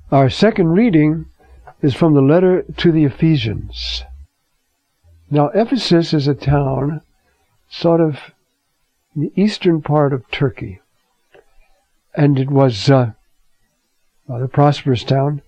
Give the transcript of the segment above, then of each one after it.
Our second reading is from the letter to the Ephesians. Now, Ephesus is a town sort of in the eastern part of Turkey. And it was a rather prosperous town.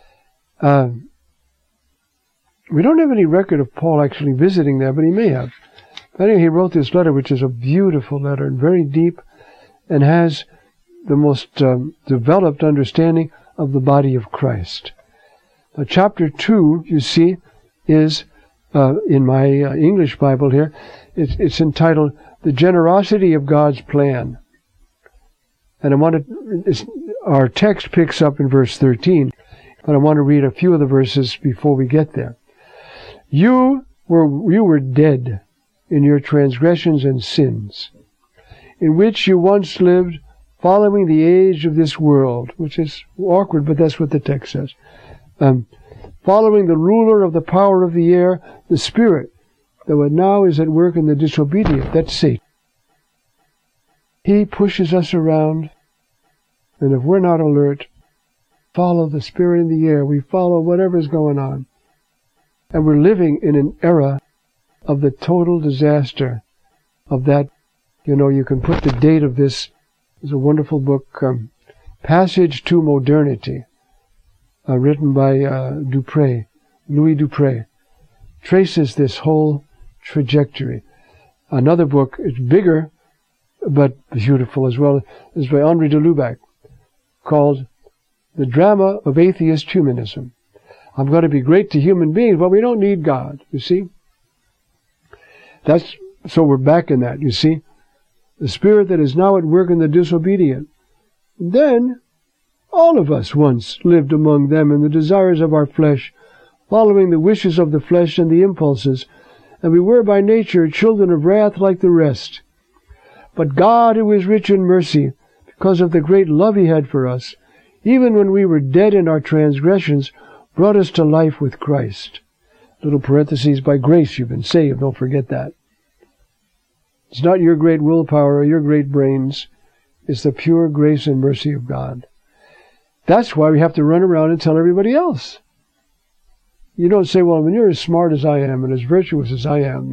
We don't have any record of Paul actually visiting there, but he may have. But anyway, he wrote this letter, which is a beautiful letter and very deep, and has the most developed understanding of the body of Christ. Now, chapter 2, you see, is, in my English Bible here, it's entitled, The Generosity of God's Plan. And our text picks up in verse 13, but I want to read a few of the verses before we get there. You were dead in your transgressions and sins, in which you once lived, following the age of this world, which is awkward, but that's what the text says. Following the ruler of the power of the air, the spirit that now is at work in the disobedient. That's Satan. He pushes us around, and if we're not alert, follow the spirit in the air. We follow whatever's going on. And we're living in an era of the total disaster of that. You know, you can put the date of this. There's a wonderful book, Passage to Modernity, written by Louis Dupré, traces this whole trajectory. Another book, it's bigger, but beautiful as well, is by Henri de Lubac, called The Drama of Atheist Humanism. I'm going to be great to human beings, but we don't need God, you see? So we're back in that, you see? The spirit that is now at work in the disobedient. And then, all of us once lived among them in the desires of our flesh, following the wishes of the flesh and the impulses, and we were by nature children of wrath like the rest. But God, who is rich in mercy, because of the great love He had for us, even when we were dead in our transgressions, brought us to life with Christ. Little parentheses, by grace you've been saved, don't forget that. It's not your great willpower or your great brains. It's the pure grace and mercy of God. That's why we have to run around and tell everybody else. You don't say, well, when you're as smart as I am and as virtuous as I am,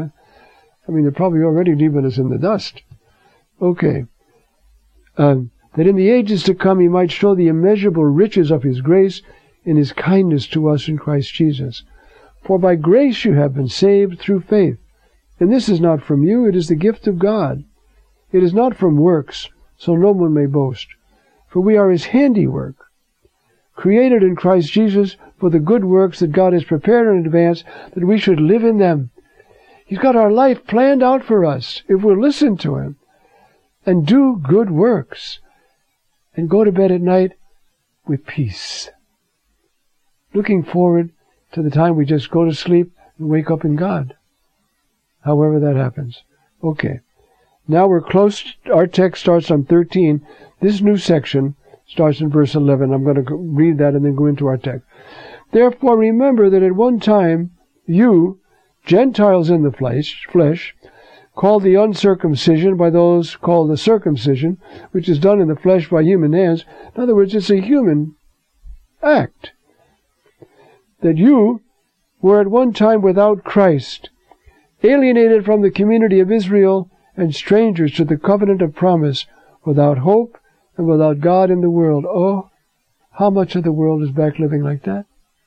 I mean, they're probably already leaving us in the dust. Okay. That in the ages to come He might show the immeasurable riches of His grace in His kindness to us in Christ Jesus. For by grace you have been saved through faith. And this is not from you, it is the gift of God. It is not from works, so no one may boast. For we are His handiwork, created in Christ Jesus for the good works that God has prepared in advance that we should live in them. He's got our life planned out for us if we'll listen to Him and do good works and go to bed at night with peace, looking forward to the time we just go to sleep and wake up in God, however that happens. Okay. Now we're close. Our text starts on 13. This new section starts in verse 11. I'm going to read that and then go into our text. Therefore remember that at one time you, Gentiles in the flesh, called the uncircumcision by those called the circumcision, which is done in the flesh by human hands. In other words, it's a human act. That you were at one time without Christ, alienated from the community of Israel, and strangers to the covenant of promise, without hope and without God in the world. Oh, how much of the world is back living like that?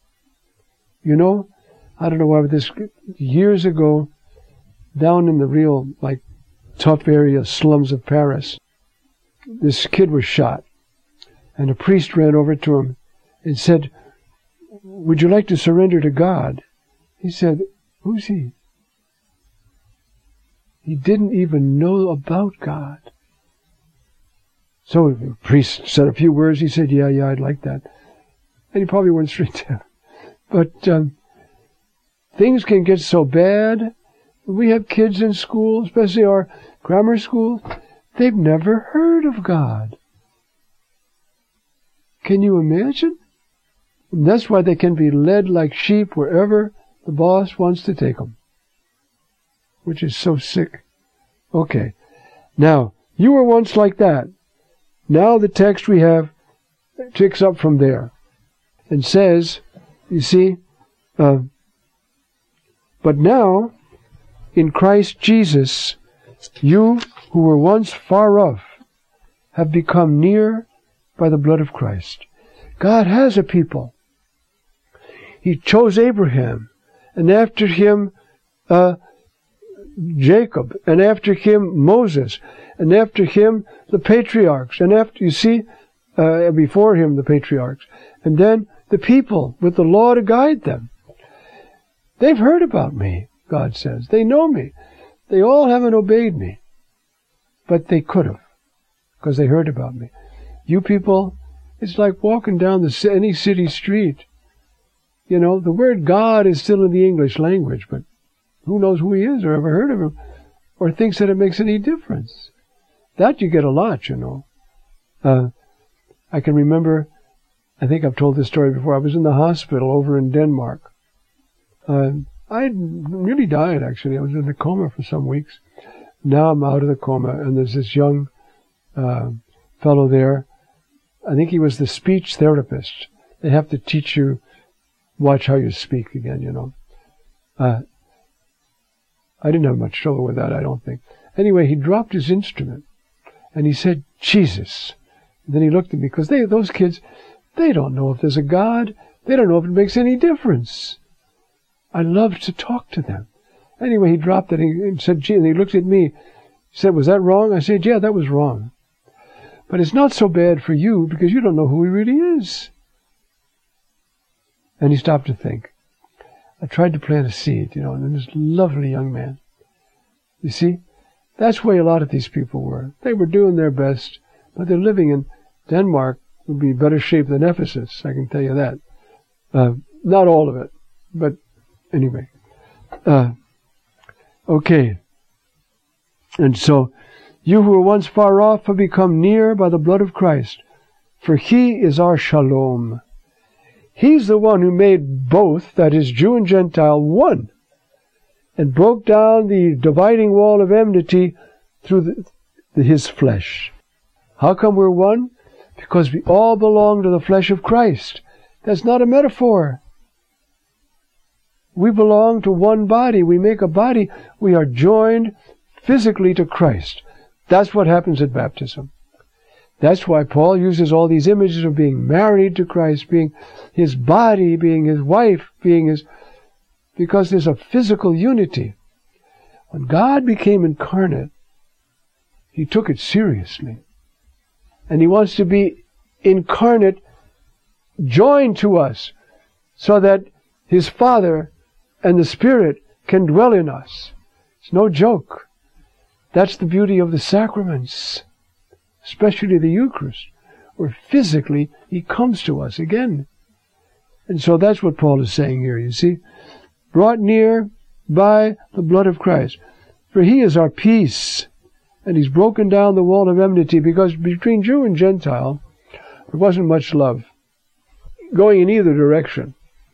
You know, I don't know why, but this years ago, down in the real, tough area, slums of Paris, this kid was shot, and a priest ran over to him and said, "Would you like to surrender to God?" He said, "Who's He?" He didn't even know about God. So the priest said a few words. He said, yeah, I'd like that. And he probably went straight to heaven. But things can get so bad. We have kids in school, especially our grammar school. They've never heard of God. Can you imagine? And that's why they can be led like sheep wherever the boss wants to take them, which is so sick. Okay. Now, you were once like that. Now the text we have picks up from there. and says, you see, but now, in Christ Jesus, you who were once far off have become near by the blood of Christ. God has a people. He chose Abraham, and after him Jacob, and after him Moses, and after him the patriarchs, and after, you see, before him the patriarchs, and then the people with the law to guide them. They've heard about me, God says. They know me. They all haven't obeyed me, but they could have, because they heard about me. You people, it's like walking down any city street. You know, the word God is still in the English language, but who knows who he is or ever heard of him or thinks that it makes any difference. That you get a lot, you know. I can remember, I think I've told this story before, I was in the hospital over in Denmark. I really died, actually. I was in a coma for some weeks. Now I'm out of the coma, and there's this young fellow there. I think he was the speech therapist. They have to teach you, watch how you speak again, you know. I didn't have much trouble with that, I don't think. Anyway, he dropped his instrument, and he said, Jesus. And then he looked at me, because those kids, they don't know if there's a God. They don't know if it makes any difference. I loved to talk to them. Anyway, he dropped it, and he said, gee, and he looked at me. He said, was that wrong? I said, yeah, that was wrong. But it's not so bad for you, because you don't know who he really is. And he stopped to think. I tried to plant a seed, you know, and this lovely young man. You see, that's where a lot of these people were. They were doing their best, but they're living in Denmark would be better shape than Ephesus, I can tell you that. Not all of it, but anyway. Okay. And so, you who were once far off have become near by the blood of Christ, for he is our shalom. He's the one who made both, that is, Jew and Gentile, one, and broke down the dividing wall of enmity through his flesh. How come we're one? Because we all belong to the flesh of Christ. That's not a metaphor. We belong to one body. We make a body. We are joined physically to Christ. That's what happens at baptism. That's why Paul uses all these images of being married to Christ, being his body, being his wife, being his... because there's a physical unity. When God became incarnate, he took it seriously. And he wants to be incarnate, joined to us, so that his Father and the Spirit can dwell in us. It's no joke. That's the beauty of the sacraments, especially the Eucharist, where physically he comes to us again. And so that's what Paul is saying here, you see. Brought near by the blood of Christ. For he is our peace, and he's broken down the wall of enmity, because between Jew and Gentile, there wasn't much love going in either direction.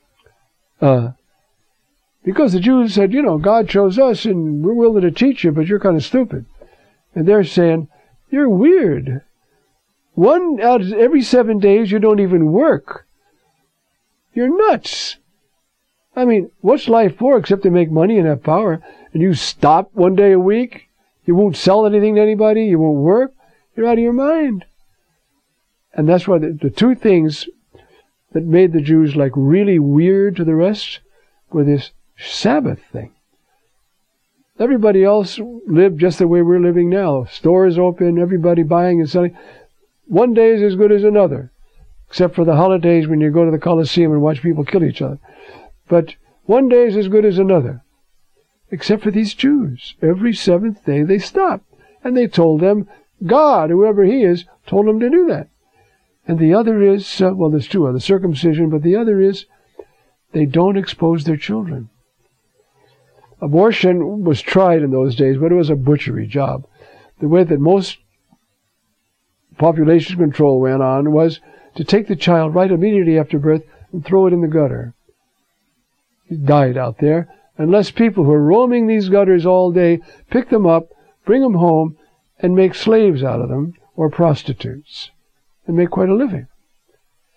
Because the Jews said, you know, God chose us, and we're willing to teach you, but you're kind of stupid. And they're saying, you're weird. One out of every 7 days you don't even work. You're nuts. I mean, what's life for except to make money and have power? And you stop 1 day a week? You won't sell anything to anybody? You won't work? You're out of your mind. And that's why the two things that made the Jews like really weird to the rest were this Sabbath thing. Everybody else lived just the way we're living now. Stores open, everybody buying and selling. 1 day is as good as another, except for the holidays when you go to the Colosseum and watch people kill each other. But 1 day is as good as another, except for these Jews. Every seventh day they stopped, and they told them God, whoever he is, told them to do that. And the other is, well, there's two others, circumcision, but the other is they don't expose their children. Abortion was tried in those days, but it was a butchery job. The way that most population control went on was to take the child right immediately after birth and throw it in the gutter. He died out there, unless people who are roaming these gutters all day pick them up, bring them home, and make slaves out of them, or prostitutes, and make quite a living.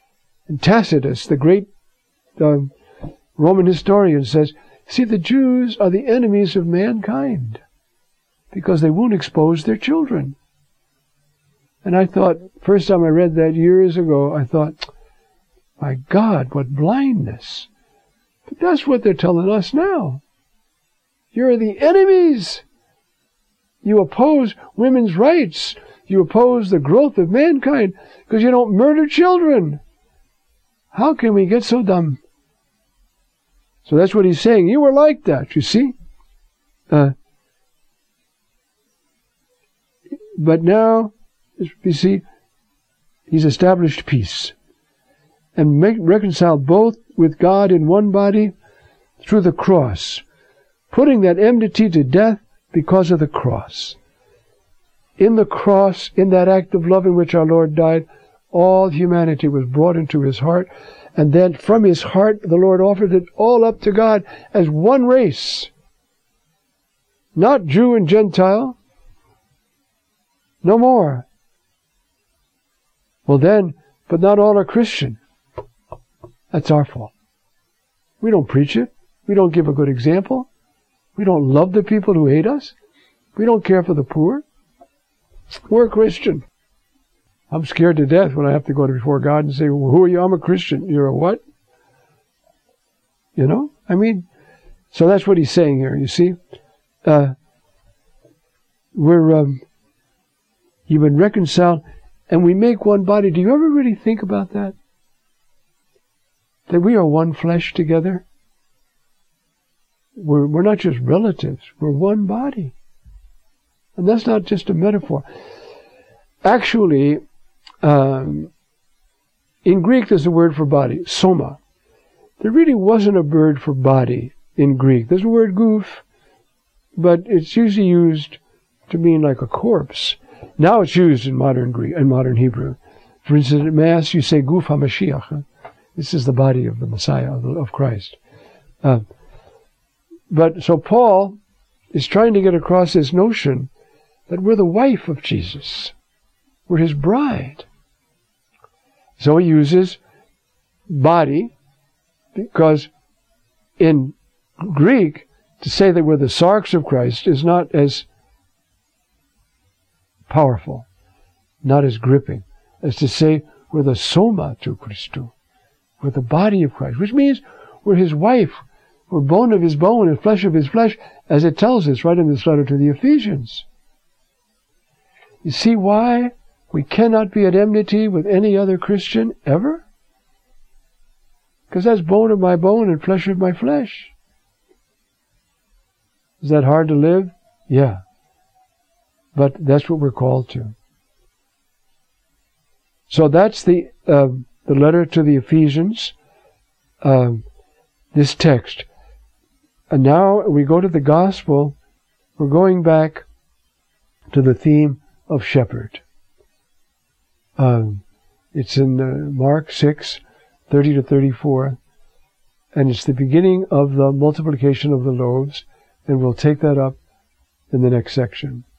And Tacitus, the great Roman historian, says, see, the Jews are the enemies of mankind because they won't expose their children. And I thought, first time I read that years ago, I thought, my God, what blindness. But that's what they're telling us now. You're the enemies. You oppose women's rights. You oppose the growth of mankind because you don't murder children. How can we get so dumb? So that's what he's saying. You were like that, you see. But now, you see, he's established peace and reconciled both with God in one body through the cross, putting that enmity to death because of the cross. In the cross, in that act of love in which our Lord died, all humanity was brought into his heart, and then from his heart the Lord offered it all up to God as one race. Not Jew and Gentile. No more. Well then, but not all are Christian. That's our fault. We don't preach it. We don't give a good example. We don't love the people who hate us. We don't care for the poor. We're Christian. I'm scared to death when I have to go before God and say, well, who are you? I'm a Christian. You're a what? You know? I mean, so that's what he's saying here, you see. You've been reconciled, and we make one body. Do you ever really think about that? That we are one flesh together? We're not just relatives. We're one body. And that's not just a metaphor. Actually, in Greek there's a word for body, soma. There really wasn't a word for body in Greek. There's a word goof, but it's usually used to mean like a corpse. Now it's used in modern Greek and modern Hebrew. For instance, at Mass you say guf HaMashiach. This is the body of the Messiah, of Christ. But so Paul is trying to get across this notion that we're the wife of Jesus. We're his bride. So he uses body because in Greek, to say that we're the sarx of Christ is not as powerful, not as gripping, as to say we're the soma to Christu. We're the body of Christ, which means we're his wife. We're bone of his bone and flesh of his flesh, as it tells us right in this letter to the Ephesians. You see why we cannot be at enmity with any other Christian ever? Because that's bone of my bone and flesh of my flesh. Is that hard to live? Yeah. But that's what we're called to. So that's the letter to the Ephesians, this text. And now we go to the gospel. We're going back to the theme of shepherd. It's in Mark 6:30-34, and it's the beginning of the multiplication of the loaves, and we'll take that up in the next section.